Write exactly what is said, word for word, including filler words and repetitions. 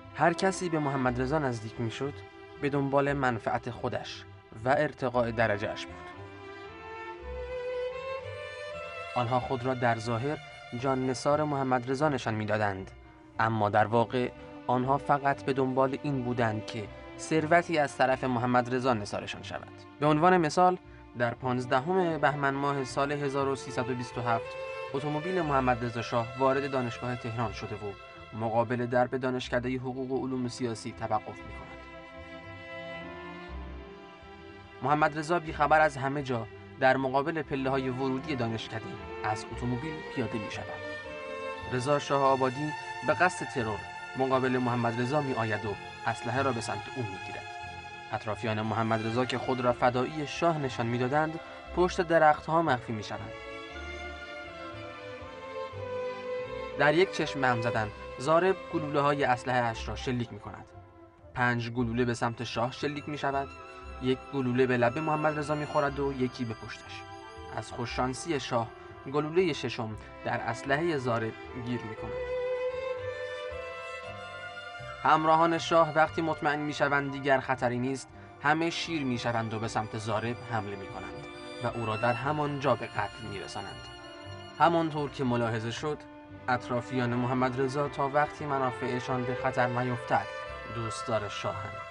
هر کسی به محمد رضا نزدیک میشد به دنبال منفعت خودش و ارتقاء درجه‌اش بود. آنها خود را در ظاهر جان نثار محمد رضا نشان میدادند، اما در واقع آنها فقط به دنبال این بودند که ثروتی از طرف محمد رضا نثارشان شود. به عنوان مثال در پانزدهم بهمن ماه سال هزار و سیصد و بیست و هفت اتومبیل محمد رضا شاه وارد دانشگاه تهران شده و مقابل درب دانشکده حقوق و علوم سیاسی توقف می‌کند. محمد رضا بیخبر از همه جا در مقابل پله‌های ورودی دانشکده از اتومبیل پیاده می‌شود. رضا شاه آبادی به قصد ترور مقابل محمد رضا می‌آید و اسلحه را به سمت او می‌گیرد. اطرافیان محمد رضا که خود را فدایی شاه نشان می‌دادند، پشت درخت‌ها مخفی می‌شوند. در یک چشم به هم زدن، ضارب گلوله‌های اسلحه‌اش را شلیک می‌کند. پنج گلوله به سمت شاه شلیک می‌شود، یک گلوله به لب محمد رضا می‌خورد و یکی به پشتش. از خوششانسی شاه، گلوله ششم در اسلحه ضارب گیر می‌کند. همراهان شاه وقتی مطمئن می‌شوند دیگر خطری نیست، همه شیر می‌شوند و به سمت ضارب حمله می‌کنند و او را در همان جا به قتل می‌رسانند. همانطور که ملاحظه شد، اطرافیان محمد رضا تا وقتی منافعشان به خطر نیفتد دوستدار شاهند.